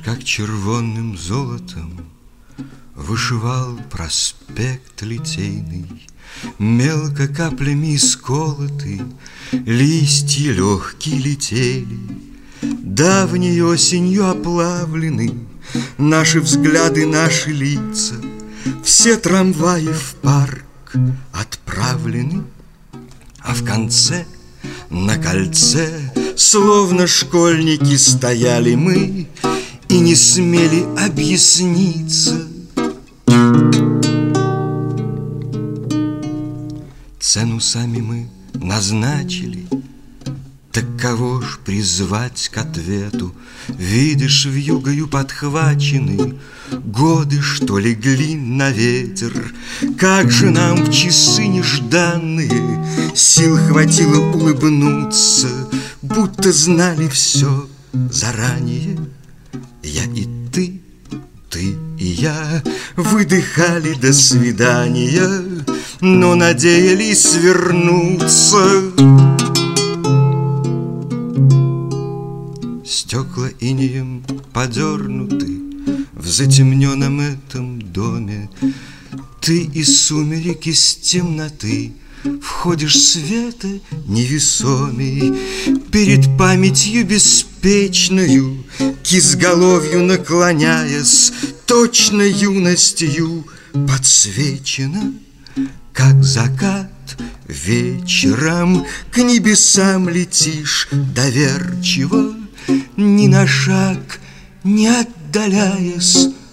как червонным золотом вышивал проспект Литейный. Мелко каплями исколоты листья легкие летели. Давней осенью оплавлены наши взгляды, наши лица. Все трамваи в парк отправлены, а в конце, на кольце, словно школьники стояли мы и не смели объясниться. Цену сами мы назначили, так кого ж призвать к ответу? Видишь, вьюгою подхвачены годы, что легли на ветер. Как же нам в часы нежданные сил хватило улыбнуться, будто знали все заранее. Я и ты и я выдыхали до свидания, но надеялись вернуться. Стекла инеем подернуты в затемненном этом доме. Ты из сумерек, из темноты входишь света невесомей, перед памятью беспечною, к изголовью наклоняясь, точно юностью подсвечена, как закат вечером к небесам летишь доверчиво, ни на шаг не отдаляясь